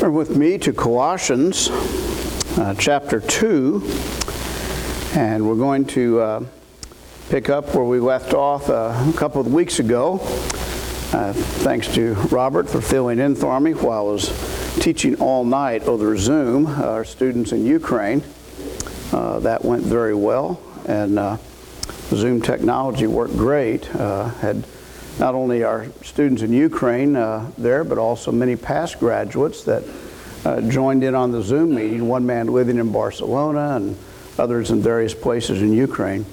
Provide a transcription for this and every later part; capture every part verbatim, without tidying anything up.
Turn with me to Colossians uh, chapter two, and we're going to uh, pick up where we left off uh, a couple of weeks ago. Uh, thanks to Robert for filling in for me while I was teaching all night over Zoom, uh, our students in Ukraine. Uh, that went very well, and uh, Zoom technology worked great. Uh, had not only our students in Ukraine uh, there, but also many past graduates that uh, joined in on the Zoom meeting, one man living in Barcelona and others in various places in Ukraine.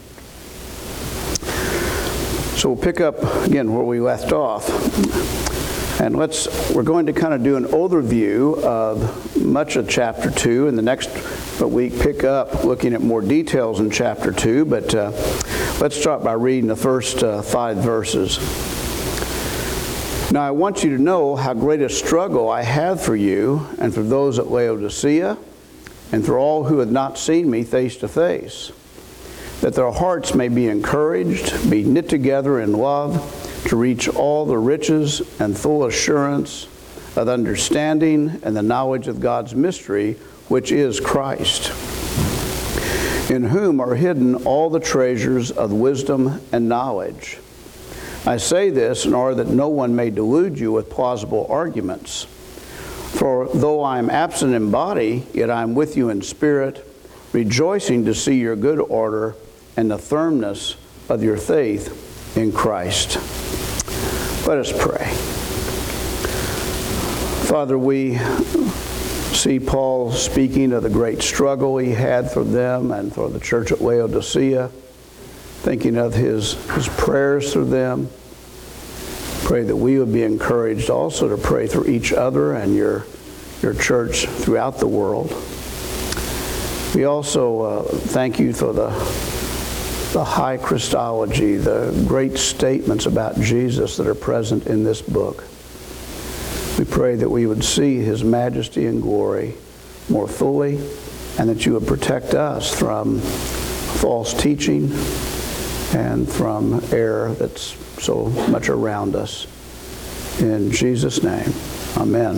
So we'll pick up again where we left off. And let's, we're going to kind of do an overview of much of chapter two, and the next week pick up looking at more details in chapter two, but uh, let's start by reading the first uh, five verses. Now I want you to know how great a struggle I have for you and for those at Laodicea and for all who have not seen me face to face, that their hearts may be encouraged, be knit together in love, to reach all the riches and full assurance of understanding and the knowledge of God's mystery, which is Christ, in whom are hidden all the treasures of wisdom and knowledge. I say this in order that no one may delude you with plausible arguments. For though I am absent in body, yet I am with you in spirit, rejoicing to see your good order and the firmness of your faith in Christ. Let us pray. Father, we see Paul speaking of the great struggle he had for them and for the church at Laodicea, thinking of his, his prayers for them. Pray that we would be encouraged also to pray for each other and your, your church throughout the world. We also uh, thank you for the, the high Christology, the great statements about Jesus that are present in this book. We pray that we would see his majesty and glory more fully, and that you would protect us from false teaching and from error that's so much around us. In Jesus' name, amen.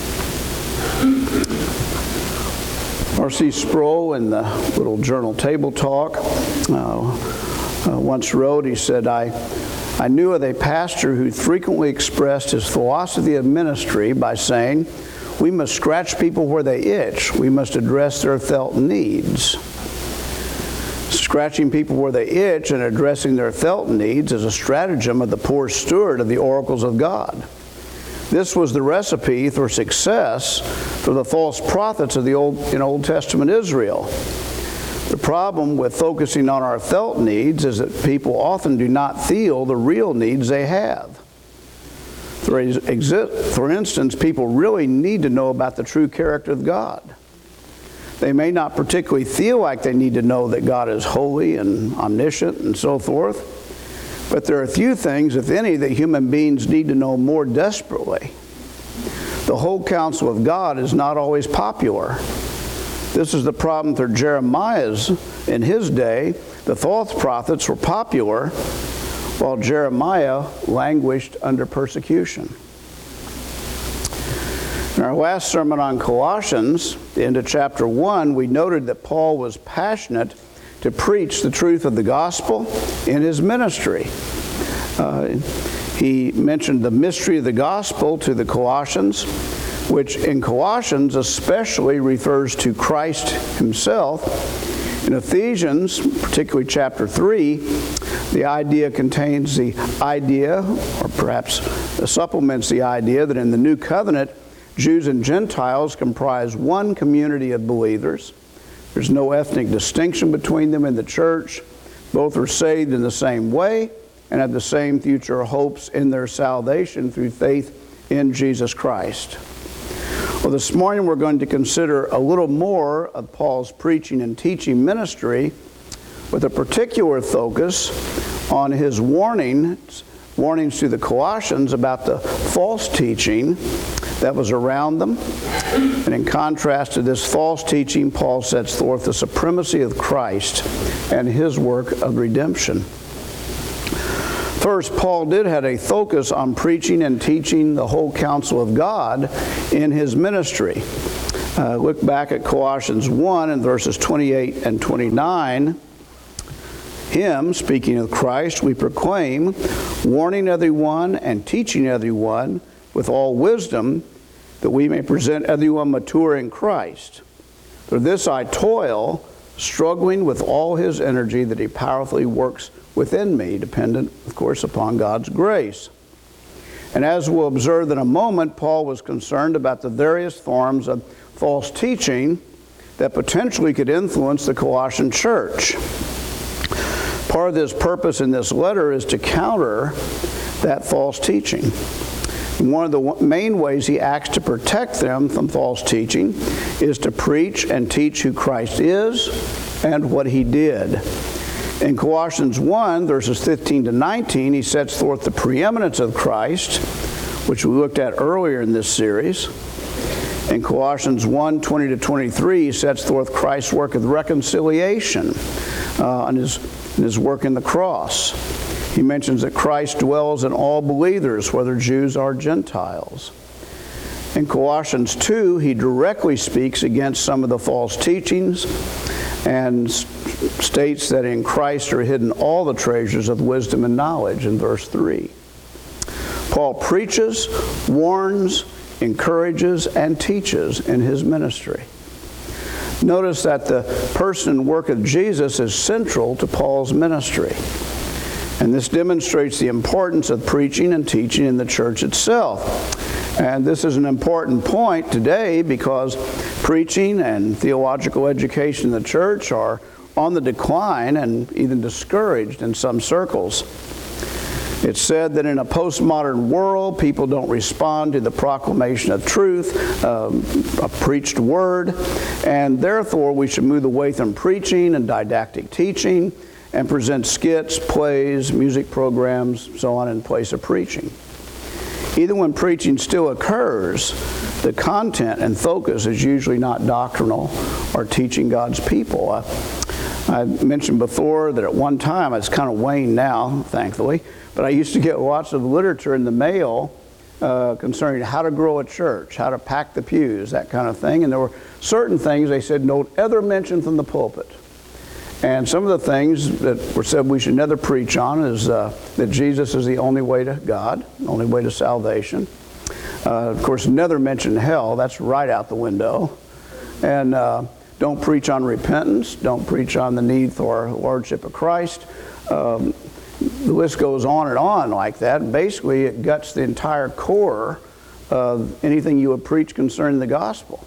R C Sproul, in the little journal Table Talk, uh, uh, once wrote, he said, I, I knew of a pastor who frequently expressed his philosophy of ministry by saying, we must scratch people where they itch. We must address their felt needs. Scratching people where they itch and addressing their felt needs is a stratagem of the poor steward of the oracles of God. This was the recipe for success for the false prophets of the Old, in Old Testament Israel. The problem with focusing on our felt needs is that people often do not feel the real needs they have. For, for instance, people really need to know about the true character of God. They may not particularly feel like they need to know that God is holy and omniscient and so forth, but there are a few things, if any, that human beings need to know more desperately. The whole counsel of God is not always popular. This is the problem for Jeremiah's in his day. The false prophets were popular, while Jeremiah languished under persecution. In our last sermon on Colossians, the end of chapter one, we noted that Paul was passionate to preach the truth of the gospel in his ministry. Uh, he mentioned the mystery of the gospel to the Colossians, which in Colossians especially refers to Christ himself. In Ephesians, particularly chapter three, the idea contains the idea, or perhaps supplements the idea, that in the new covenant, Jews and Gentiles comprise one community of believers. There's no ethnic distinction between them in the church. Both are saved in the same way and have the same future hopes in their salvation through faith in Jesus Christ. Well, this morning we're going to consider a little more of Paul's preaching and teaching ministry with a particular focus on his warnings, warnings to the Colossians about the false teaching that was around them. And in contrast to this false teaching, Paul sets forth the supremacy of Christ and his work of redemption. first, Paul did have a focus on preaching and teaching the whole counsel of God in his ministry. Uh, look back at Colossians one and verses twenty-eight and twenty-nine. Him, speaking of Christ, we proclaim, warning everyone and teaching everyone with all wisdom, that we may present everyone mature in Christ. For this I toil, struggling with all his energy that he powerfully works within me, dependent, of course, upon God's grace. And as we'll observe in a moment, Paul was concerned about the various forms of false teaching that potentially could influence the Colossian church. Part of his purpose in this letter is to counter that false teaching. And one of the main ways he acts to protect them from false teaching is to preach and teach who Christ is and what he did. In Colossians one, verses fifteen to nineteen, he sets forth the preeminence of Christ, which we looked at earlier in this series. In Colossians one, twenty to twenty-three, he sets forth Christ's work of reconciliation uh, and his, and his work in the cross. He mentions that Christ dwells in all believers, whether Jews or Gentiles. In Colossians two, he directly speaks against some of the false teachings and states that in Christ are hidden all the treasures of wisdom and knowledge in verse three. Paul preaches, warns, encourages, and teaches in his ministry. Notice that the person and work of Jesus is central to Paul's ministry. And this demonstrates the importance of preaching and teaching in the church itself. And this is an important point today because preaching and theological education in the church are on the decline and even discouraged in some circles. It's said that in a postmodern world, people don't respond to the proclamation of truth, um, a preached word, and therefore we should move away from preaching and didactic teaching and present skits, plays, music programs, so on in place of preaching. Even when preaching still occurs, the content and focus is usually not doctrinal or teaching God's people. I, I mentioned before that at one time, it's kind of waned now, thankfully, but I used to get lots of literature in the mail uh, concerning how to grow a church, how to pack the pews, that kind of thing. And there were certain things they said don't ever mention from the pulpit. And some of the things that were said we should never preach on is uh, that Jesus is the only way to God, the only way to salvation. Uh, of course, never mention hell. That's right out the window. And uh, don't preach on repentance. Don't preach on the need for lordship of Christ. Um, the list goes on and on like that. And basically, it guts the entire core of anything you would preach concerning the gospel.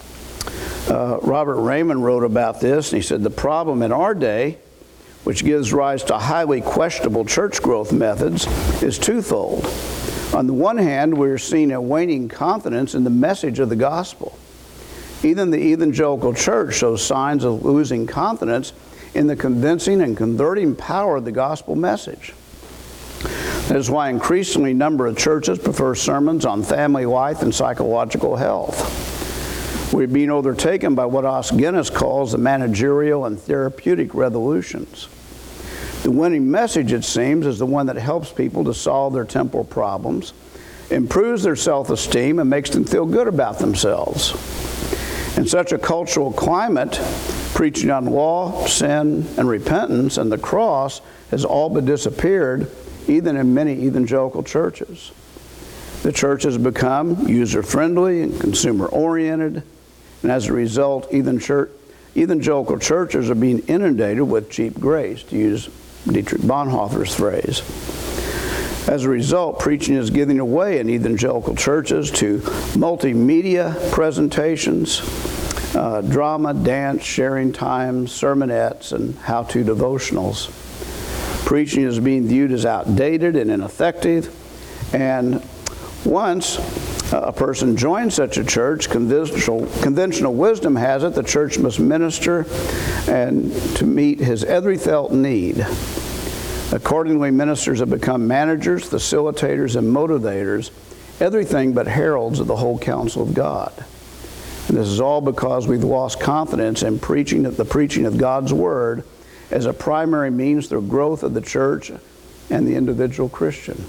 Uh, Robert Raymond wrote about this, and he said, the problem in our day, which gives rise to highly questionable church growth methods, is twofold. On the one hand, we're seeing a waning confidence in the message of the gospel. Even the evangelical church shows signs of losing confidence in the convincing and converting power of the gospel message. That is why increasingly a number of churches prefer sermons on family life and psychological health. We're being overtaken by what Os Guinness calls the managerial and therapeutic revolutions. The winning message, it seems, is the one that helps people to solve their temporal problems, improves their self-esteem, and makes them feel good about themselves. In such a cultural climate, preaching on law, sin, and repentance and the cross has all but disappeared, even in many evangelical churches. The church has become user-friendly and consumer-oriented, and as a result, even church, evangelical churches are being inundated with cheap grace, to use Dietrich Bonhoeffer's phrase. As a result, preaching is giving away in evangelical churches to multimedia presentations, uh, drama, dance, sharing times, sermonettes, and how-to devotionals. Preaching is being viewed as outdated and ineffective, and once a person joins such a church, conventional, conventional wisdom has it the church must minister and to meet his every felt need. Accordingly, ministers have become managers, facilitators, and motivators, everything but heralds of the whole counsel of God. And this is all because we've lost confidence in preaching the preaching of God's Word as a primary means for growth of the church and the individual Christian.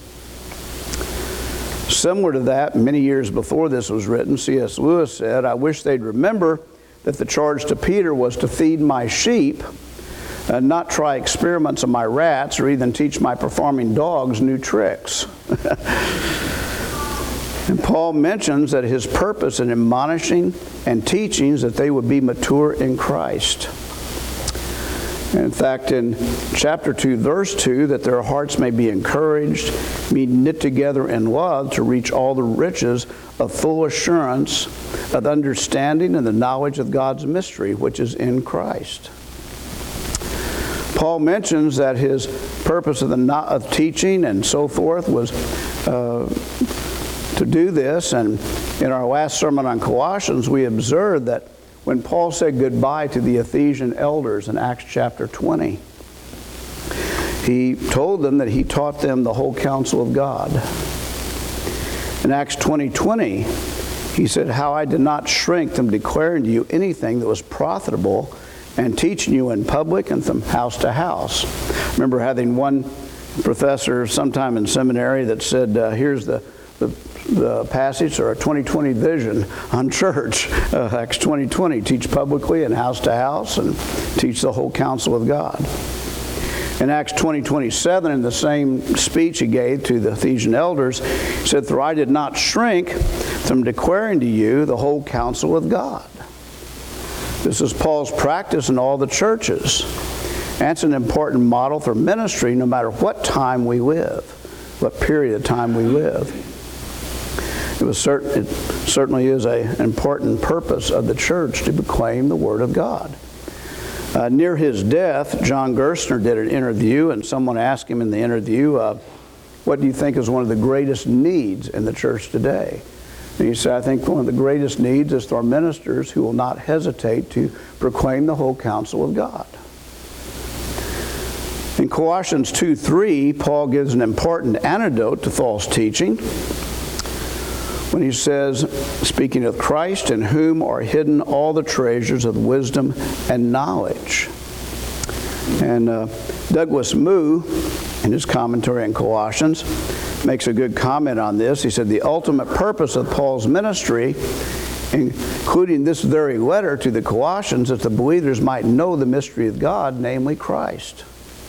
Similar to that, many years before this was written, C S Lewis said, "I wish they'd remember that the charge to Peter was to feed my sheep, and not try experiments on my rats or even teach my performing dogs new tricks." And Paul mentions that his purpose in admonishing and teaching is that they would be mature in Christ. In fact, in chapter two, verse two, that their hearts may be encouraged, be knit together in love to reach all the riches of full assurance of understanding and the knowledge of God's mystery, which is in Christ. Paul mentions that his purpose of, the, of teaching and so forth was uh, to do this. And in our last sermon on Colossians, we observed that when Paul said goodbye to the Ephesian elders in Acts chapter twenty, he told them that he taught them the whole counsel of God. In Acts twenty twenty, he said, "How I did not shrink from declaring to you anything that was profitable and teaching you in public and from house to house." I remember having one professor sometime in seminary that said, uh, here's the, the, the passage or a twenty twenty vision on church. Uh, Acts twenty twenty, teach publicly and house to house and teach the whole counsel of God. In Acts twenty twenty-seven, in the same speech he gave to the Ephesian elders, he said, "For I did not shrink from declaring to you the whole counsel of God." This is Paul's practice in all the churches. And it's an important model for ministry no matter what time we live, what period of time we live. It, was certain, it certainly is an important purpose of the church to proclaim the Word of God. Uh, near his death, John Gerstner did an interview, and someone asked him in the interview, uh, what do you think is one of the greatest needs in the church today? And he said, "I think one of the greatest needs is for our ministers who will not hesitate to proclaim the whole counsel of God." In Colossians two three, Paul gives an important antidote to false teaching when he says, speaking of Christ, "in whom are hidden all the treasures of wisdom and knowledge." And uh, Douglas Moo, in his commentary on Colossians, makes a good comment on this. He said, "The ultimate purpose of Paul's ministry, including this very letter to the Colossians, is that the believers might know the mystery of God, namely Christ."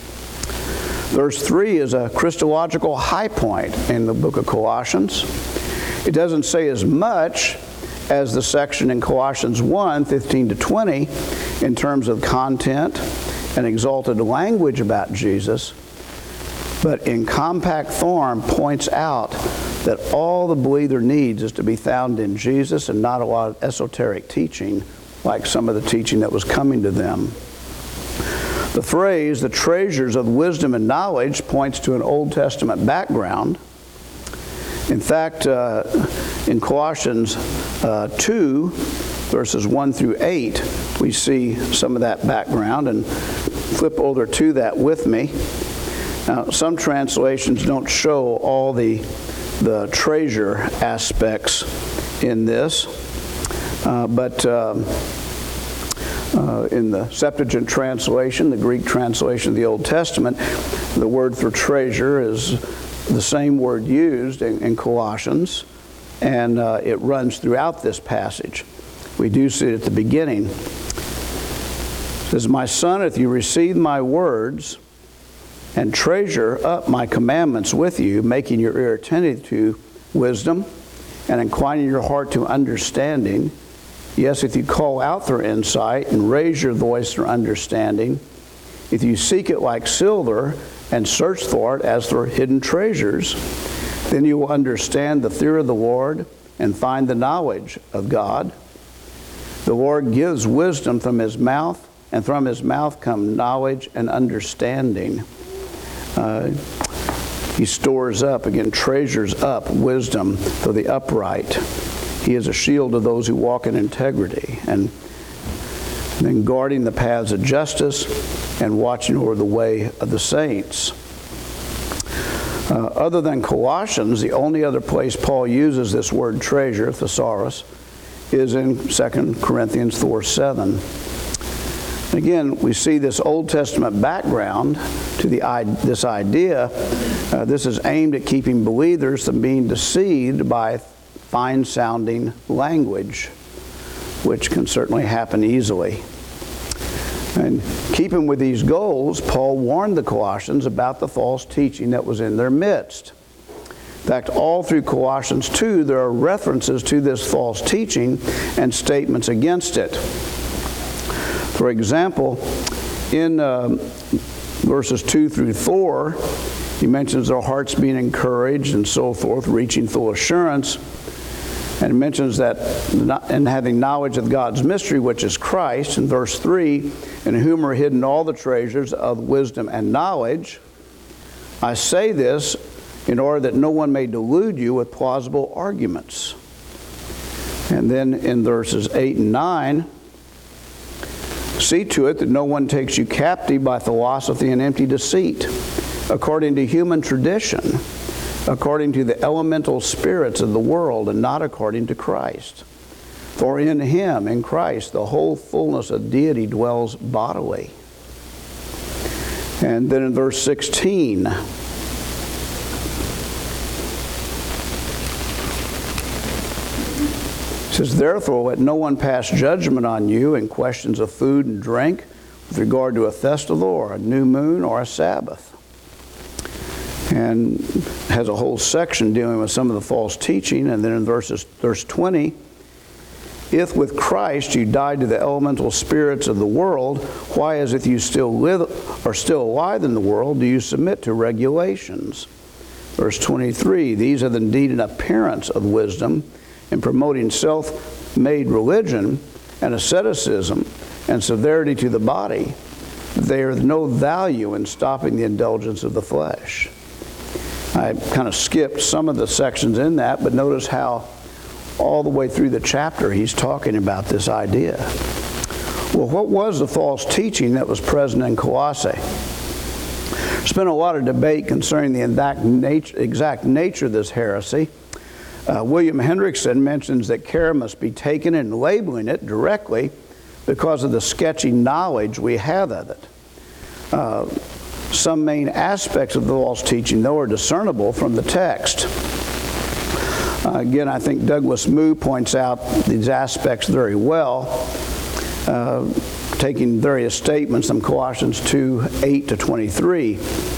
Verse three is a Christological high point in the book of Colossians. It doesn't say as much as the section in Colossians one, fifteen to twenty, in terms of content and exalted language about Jesus, but in compact form points out that all the believer needs is to be found in Jesus and not a lot of esoteric teaching like some of the teaching that was coming to them. The phrase, "the treasures of wisdom and knowledge," points to an Old Testament background. In fact, uh, in Colossians uh, two, verses one through eight, we see some of that background. And flip over to that with me. Now, some translations don't show all the, the treasure aspects in this, uh, but um, uh, in the Septuagint translation, the Greek translation of the Old Testament, the word for treasure is the same word used in, in Colossians, and uh, it runs throughout this passage. We do see it at the beginning. It says, "My son, if you receive my words and treasure up my commandments with you, making your ear attentive to wisdom and inclining your heart to understanding, yes, if you call out for insight and raise your voice for understanding, if you seek it like silver and search for it as for hidden treasures, then you will understand the fear of the Lord and find the knowledge of God. The Lord gives wisdom from his mouth, and from his mouth come knowledge and understanding." Uh, he stores up, again, treasures up wisdom for the upright. He is a shield to those who walk in integrity, and then guarding the paths of justice and watching over the way of the saints. Uh, other than Colossians, the only other place Paul uses this word treasure, thesaurus, is in Second Corinthians four seven. Again, we see this Old Testament background to the this idea. Uh, this is aimed at keeping believers from being deceived by fine-sounding language, which can certainly happen easily. And keeping with these goals, Paul warned the Colossians about the false teaching that was in their midst. In fact, all through Colossians two, there are references to this false teaching and statements against it. For example, in uh, verses two through four, he mentions their hearts being encouraged and so forth, reaching full assurance. And mentions that in having knowledge of God's mystery, which is Christ, in verse three, in whom are hidden all the treasures of wisdom and knowledge. I say this in order that no one may delude you with plausible arguments. And then in verses eight and nine, see to it that no one takes you captive by philosophy and empty deceit, according to human tradition, according to the elemental spirits of the world, and not according to Christ. For in him, in Christ, the whole fullness of deity dwells bodily. And then in verse sixteen, it says, therefore, let no one pass judgment on you in questions of food and drink, with regard to a festival or a new moon or a Sabbath. And has a whole section dealing with some of the false teaching. And then in verses, verse twenty, if with Christ you died to the elemental spirits of the world, why, as if you still live, are still alive in the world, do you submit to regulations? Verse twenty-three, these are indeed an appearance of wisdom in promoting self-made religion and asceticism and severity to the body. They are of no value in stopping the indulgence of the flesh. I kind of skipped some of the sections in that, but notice how all the way through the chapter he's talking about this idea. Well, what was the false teaching that was present in Colossae? There's been a lot of debate concerning the exact nature, exact nature of this heresy. Uh, William Hendrickson mentions that care must be taken in labeling it directly because of the sketchy knowledge we have of it. Uh, Some main aspects of the false teaching, though, are discernible from the text. Uh, again, I think Douglas Moo points out these aspects very well, uh, taking various statements from Colossians two, eight to twenty-three.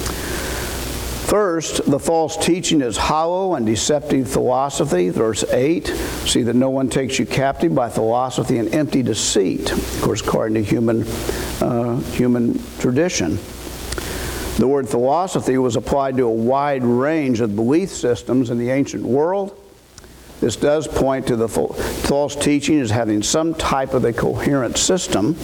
First, the false teaching is hollow and deceptive philosophy. Verse eight, see that no one takes you captive by philosophy and empty deceit. Of course, according to human, uh, human tradition. The word philosophy was applied to a wide range of belief systems in the ancient world. This does point to the false teaching as having some type of a coherent system.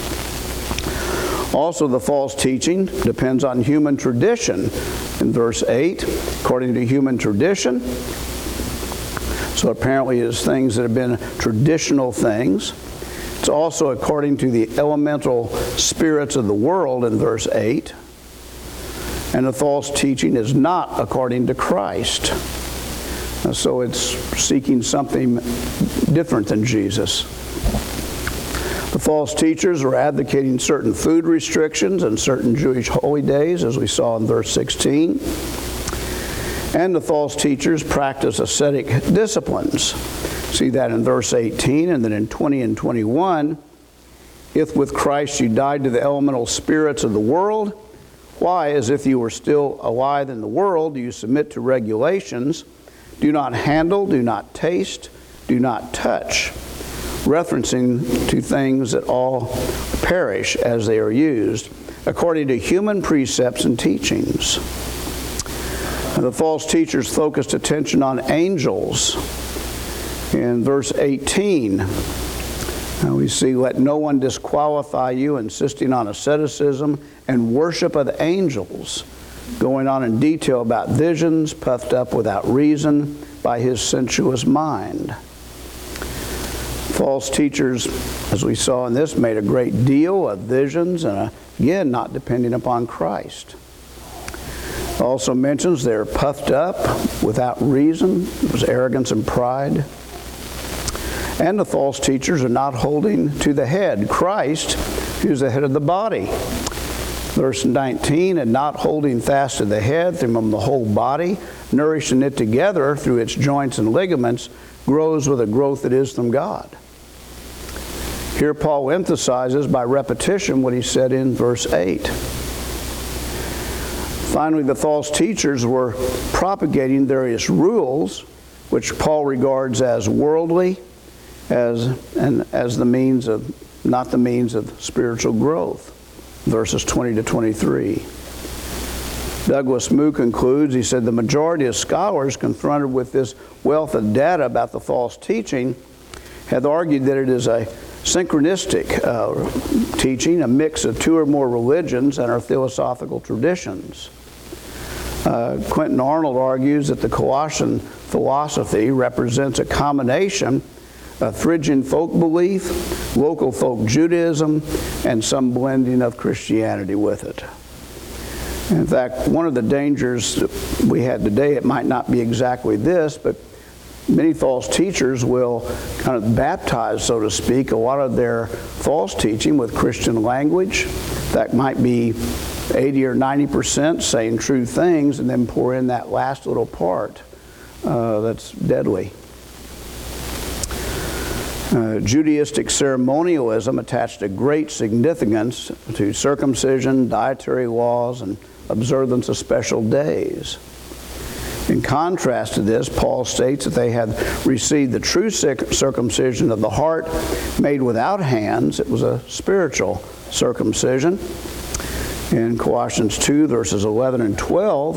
Also, the false teaching depends on human tradition. In verse eight, according to human tradition. So apparently it's things that have been traditional things. It's also according to the elemental spirits of the world in verse eight. And the false teaching is not according to Christ. So it's seeking something different than Jesus. The false teachers are advocating certain food restrictions and certain Jewish holy days, as we saw in verse sixteen. And the false teachers practice ascetic disciplines. See that in verse eighteen, and then in twenty and twenty-one. If with Christ you died to the elemental spirits of the world, why, as if you were still alive in the world, do you submit to regulations? Do not handle, do not taste, do not touch, referencing to things that all perish as they are used, according to human precepts and teachings. The false teachers focused attention on angels. In verse eighteen, we see, let no one disqualify you, insisting on asceticism and worship of the angels, going on in detail about visions, puffed up without reason by his sensuous mind. False teachers, as we saw in this, made a great deal of visions, and again, not depending upon Christ. It also mentions they're puffed up without reason. It was arrogance and pride. And the false teachers are not holding to the head, Christ, He was the head of the body. Verse nineteen, and not holding fast to the head, through whom the whole body, nourishing it together through its joints and ligaments, grows with a growth that is from God. Here Paul emphasizes by repetition what he said in verse eight. Finally, the false teachers were propagating various rules, which Paul regards as worldly, as and as the means of, not the means of spiritual growth. Verses twenty to twenty-three. Douglas Moo concludes, he said, the majority of scholars confronted with this wealth of data about the false teaching have argued that it is a synchronistic uh, teaching, a mix of two or more religions and our philosophical traditions. Uh, Quentin Arnold argues that the Colossian philosophy represents a combination of Phrygian folk belief, local folk Judaism, and some blending of Christianity with it. In fact, one of the dangers we had today, it might not be exactly this, but many false teachers will kind of baptize, so to speak, a lot of their false teaching with Christian language. That might be eighty or ninety percent saying true things, and then pour in that last little part uh, that's deadly. Uh, Judaistic ceremonialism attached a great significance to circumcision, dietary laws, and observance of special days. In contrast to this, Paul states that they had received the true circumcision of the heart made without hands. It was a spiritual circumcision. In Colossians two, verses eleven and twelve,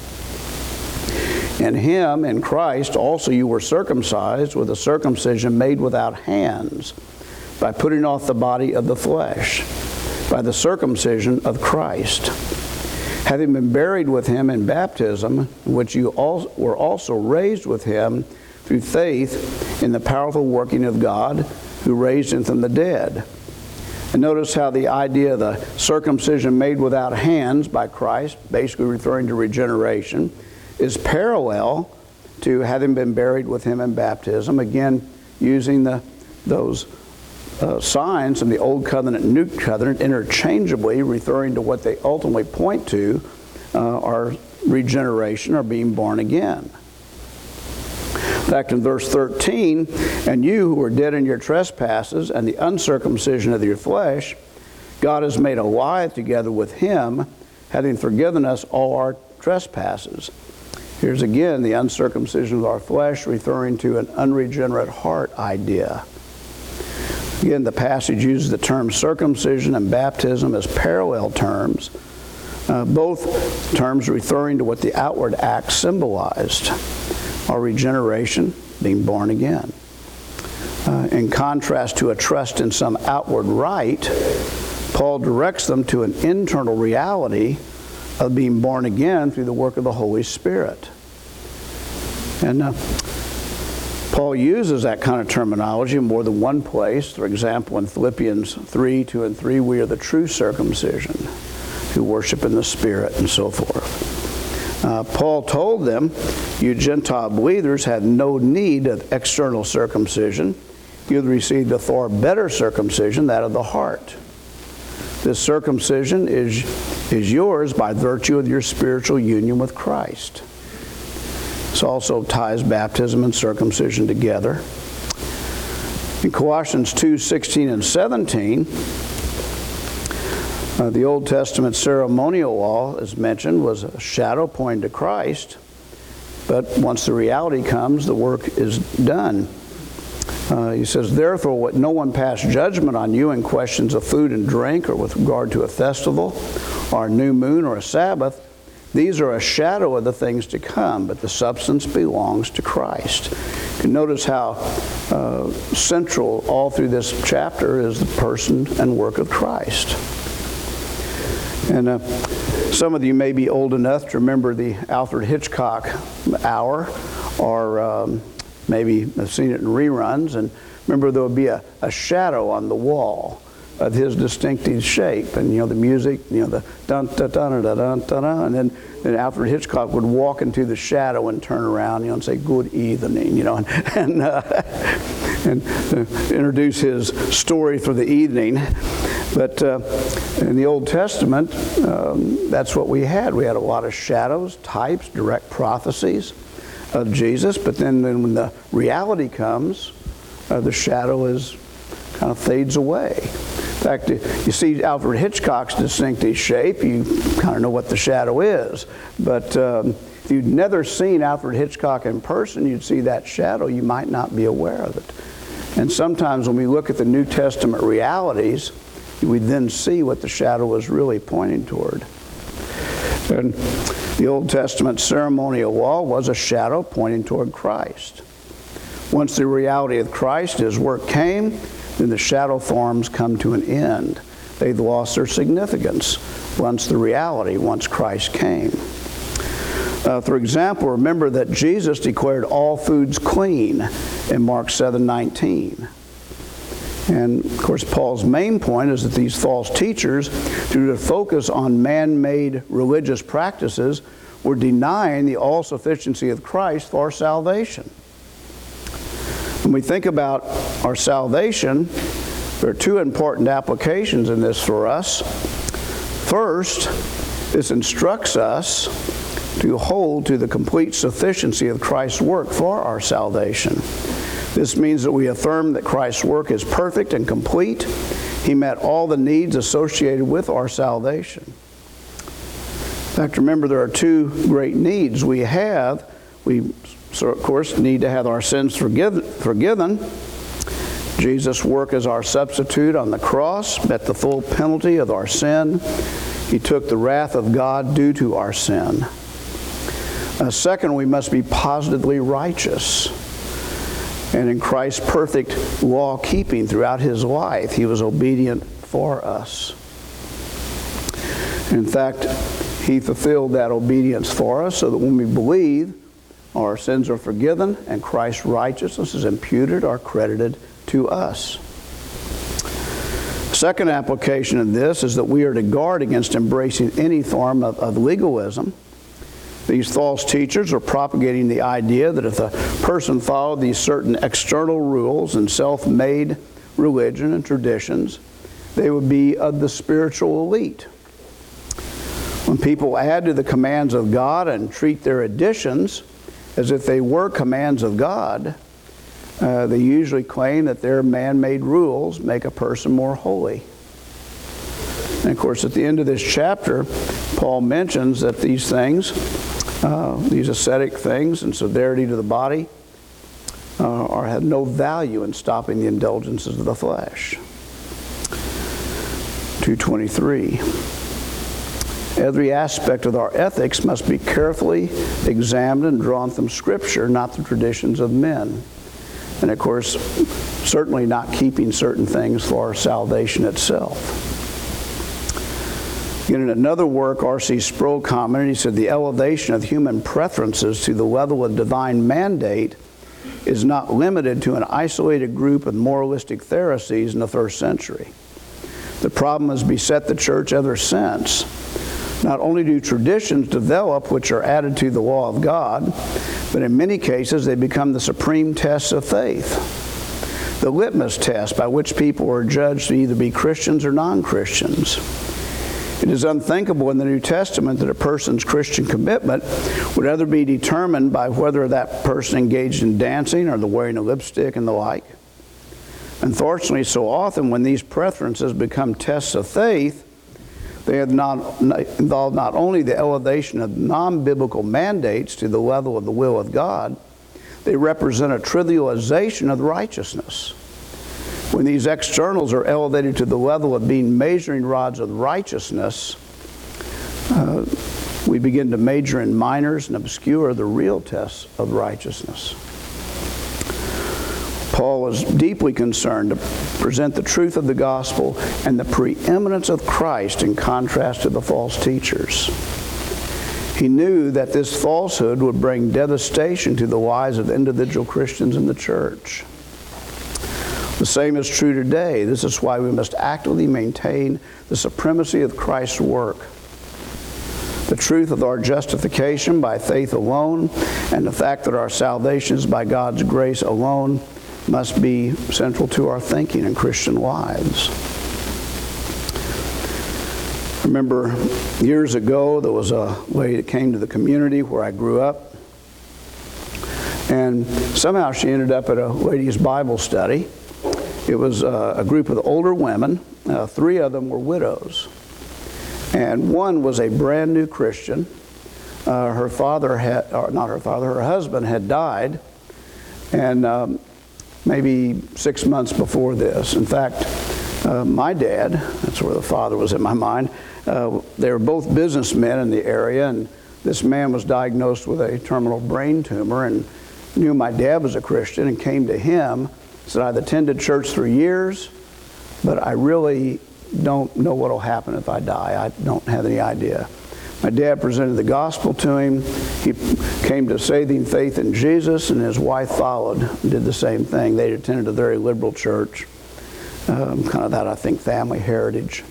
in him, in Christ, also you were circumcised with a circumcision made without hands, by putting off the body of the flesh, by the circumcision of Christ, having been buried with him in baptism, in which you all were also raised with him through faith in the powerful working of God, who raised him from the dead. And notice how the idea of the circumcision made without hands by Christ, basically referring to regeneration, is parallel to having been buried with him in baptism, again using the those uh, signs in the Old Covenant and New Covenant interchangeably, referring to what they ultimately point to uh, are regeneration or being born again. In fact, in verse thirteen, and you who were dead in your trespasses and the uncircumcision of your flesh, God has made alive together with him, having forgiven us all our trespasses. Here's again the uncircumcision of our flesh, referring to an unregenerate heart idea. Again, the passage uses the term circumcision and baptism as parallel terms, uh, both terms referring to what the outward act symbolized, our regeneration, being born again. Uh, in contrast to a trust in some outward rite, Paul directs them to an internal reality of being born again through the work of the Holy Spirit. And uh, Paul uses that kind of terminology in more than one place. For example, in Philippians three, two and three, we are the true circumcision who worship in the Spirit and so forth. Uh, Paul told them, you Gentile believers had no need of external circumcision. You had received a far better circumcision, that of the heart. This circumcision is, is yours by virtue of your spiritual union with Christ. This also ties baptism and circumcision together. In Colossians two, sixteen and seventeen, uh, the Old Testament ceremonial law, as mentioned, was a shadow pointing to Christ. But once the reality comes, the work is done. Uh, he says, therefore, let no one pass judgment on you in questions of food and drink, or with regard to a festival, or a new moon, or a Sabbath. These are a shadow of the things to come, but the substance belongs to Christ. You can notice how uh, central all through this chapter is the person and work of Christ. And uh, some of you may be old enough to remember the Alfred Hitchcock hour, or um, maybe have seen it in reruns, and remember there would be a, a shadow on the wall of his distinctive shape, and you know the music, you know the dun dun dun dun dun dun, dun and then, then Alfred Hitchcock would walk into the shadow and turn around, you know, and say "Good evening," you know, and and, uh, and uh, introduce his story for the evening. But uh, in the Old Testament, um, that's what we had. We had a lot of shadows, types, direct prophecies of Jesus. But then, then when the reality comes, uh, the shadow is kind of fades away. In fact, you see Alfred Hitchcock's distinctive shape, you kind of know what the shadow is. But um, if you'd never seen Alfred Hitchcock in person, you'd see that shadow, you might not be aware of it. And sometimes when we look at the New Testament realities, we then see what the shadow was really pointing toward. And the Old Testament ceremonial law was a shadow pointing toward Christ. Once the reality of Christ, His work came, then the shadow forms come to an end. They've lost their significance once the reality, once Christ came. Uh, for example, remember that Jesus declared all foods clean in Mark seven nineteen. And of course, Paul's main point is that these false teachers, due to focus on man-made religious practices, were denying the all-sufficiency of Christ for our salvation. When we think about our salvation, there are two important applications in this for us. First, this instructs us to hold to the complete sufficiency of Christ's work for our salvation. This means that we affirm that Christ's work is perfect and complete. He met all the needs associated with our salvation. In fact, remember, there are two great needs we have. We, so of course, need to have our sins forgive, forgiven. Jesus' work as our substitute on the cross met the full penalty of our sin. He took the wrath of God due to our sin. Uh, second, we must be positively righteous. And in Christ's perfect law-keeping throughout His life, He was obedient for us. In fact, He fulfilled that obedience for us so that when we believe, our sins are forgiven and Christ's righteousness is imputed or credited to us. Second application of this is that we are to guard against embracing any form of, of legalism. These false teachers are propagating the idea that if a person followed these certain external rules and self-made religion and traditions, they would be of the spiritual elite. When people add to the commands of God and treat their additions as if they were commands of God, uh, they usually claim that their man-made rules make a person more holy. And of course, at the end of this chapter, Paul mentions that these things, uh, these ascetic things and severity to the body, uh, are have no value in stopping the indulgences of the flesh. two twenty-three. Every aspect of our ethics must be carefully examined and drawn from Scripture, not the traditions of men. And of course, certainly not keeping certain things for our salvation itself. In another work, R C Sproul commented, he said, the elevation of human preferences to the level of divine mandate is not limited to an isolated group of moralistic Pharisees in the first century. The problem has beset the church ever since. Not only do traditions develop which are added to the law of God, but in many cases they become the supreme tests of faith, the litmus test by which people are judged to either be Christians or non-Christians. It is unthinkable in the New Testament that a person's Christian commitment would ever be determined by whether that person engaged in dancing or the wearing of lipstick and the like. Unfortunately, so often when these preferences become tests of faith, they have not involved not only the elevation of non-biblical mandates to the level of the will of God, they represent a trivialization of righteousness. When these externals are elevated to the level of being measuring rods of righteousness, uh, we begin to major in minors and obscure the real tests of righteousness. Paul is deeply concerned to present the truth of the gospel and the preeminence of Christ in contrast to the false teachers. He knew that this falsehood would bring devastation to the lives of individual Christians in the church. The same is true today. This is why we must actively maintain the supremacy of Christ's work. The truth of our justification by faith alone and the fact that our salvation is by God's grace alone must be central to our thinking in Christian lives. I remember years ago there was a lady that came to the community where I grew up, and somehow she ended up at a ladies' Bible study. It was uh, a group of older women. Uh, three of them were widows, and one was a brand new Christian. Uh, her father had, or not her father, her husband had died, and um, maybe six months before this. In fact, uh, my dad, that's where the father was in my mind, uh, they were both businessmen in the area, and this man was diagnosed with a terminal brain tumor and knew my dad was a Christian and came to him, said, I've attended church for years, but I really don't know what will happen if I die. I don't have any idea. My dad presented the gospel to him. He came to saving faith in Jesus, and his wife followed and did the same thing. They attended a very liberal church, um, kind of that, I think, family heritage.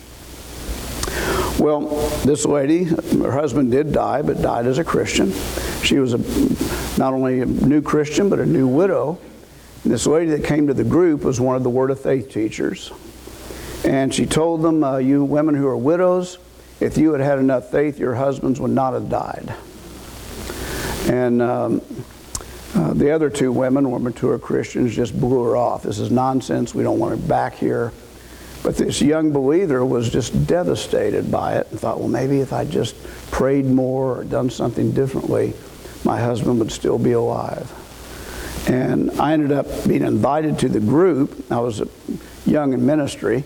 Well, this lady, her husband did die, but died as a Christian. She was a, not only a new Christian, but a new widow. And this lady that came to the group was one of the Word of Faith teachers. And she told them, uh, you women who are widows, if you had had enough faith, your husbands would not have died. And um, uh, the other two women were mature Christians, just blew her off. This is nonsense. We don't want her back here. But this young believer was just devastated by it and thought, well, maybe if I just prayed more or done something differently, my husband would still be alive. And I ended up being invited to the group. I was young in ministry.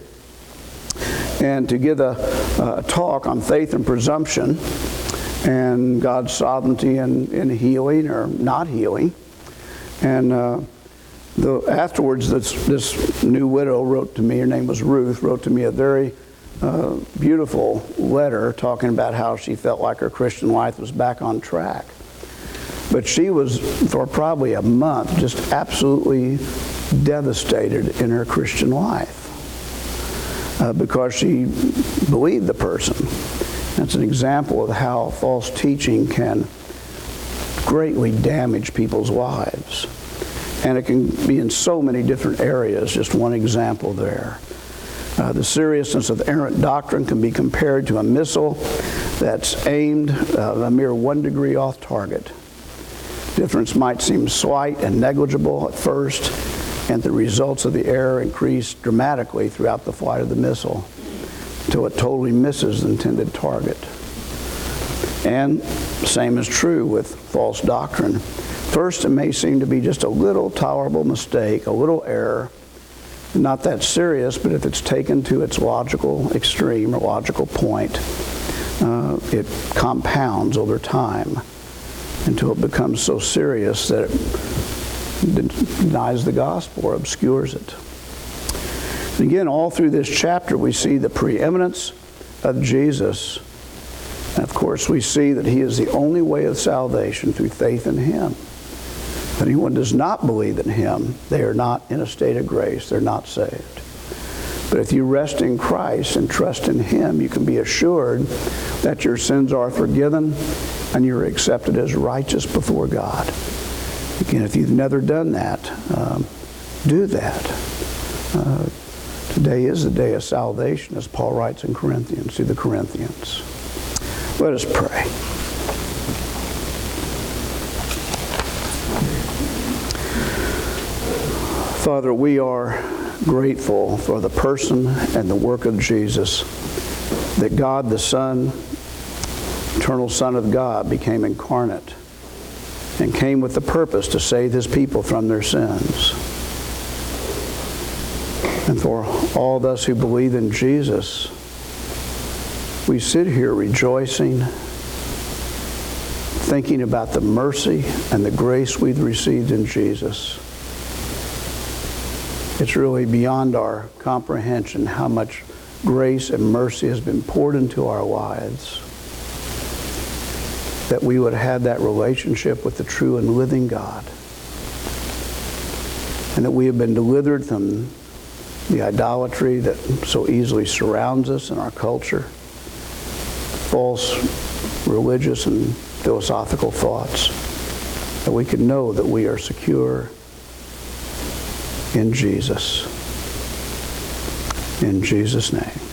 And to give a, a talk on faith and presumption and God's sovereignty in, in healing or not healing. And uh, the, afterwards, this, this new widow wrote to me, her name was Ruth, wrote to me a very uh, beautiful letter talking about how she felt like her Christian life was back on track. But she was, for probably a month, just absolutely devastated in her Christian life. Uh, because she believed the person. That's an example of how false teaching can greatly damage people's lives. And it can be in so many different areas, just one example there. Uh, the seriousness of errant doctrine can be compared to a missile that's aimed uh, a mere one degree off target. Difference might seem slight and negligible at first, and the results of the error increase dramatically throughout the flight of the missile until it totally misses the intended target. And the same is true with false doctrine. First, it may seem to be just a little tolerable mistake, a little error, not that serious, but if it's taken to its logical extreme or logical point, uh, it compounds over time until it becomes so serious that it denies the gospel or obscures it. And again, all through this chapter, we see the preeminence of Jesus. And of course, we see that he is the only way of salvation through faith in him. If anyone does not believe in him, they are not in a state of grace. They're not saved. But if you rest in Christ and trust in him, you can be assured that your sins are forgiven and you're accepted as righteous before God. Again, if you've never done that, um, do that. Uh, today is the day of salvation, as Paul writes in Corinthians, to the Corinthians. Let us pray. Father, we are grateful for the person and the work of Jesus, that God the Son, eternal Son of God, became incarnate and came with the purpose to save his people from their sins. And for all of us who believe in Jesus, we sit here rejoicing, thinking about the mercy and the grace we've received in Jesus. It's really beyond our comprehension how much grace and mercy has been poured into our lives, that we would have that relationship with the true and living God, and that we have been delivered from the idolatry that so easily surrounds us in our culture, false religious and philosophical thoughts, that we can know that we are secure in Jesus. In Jesus' name.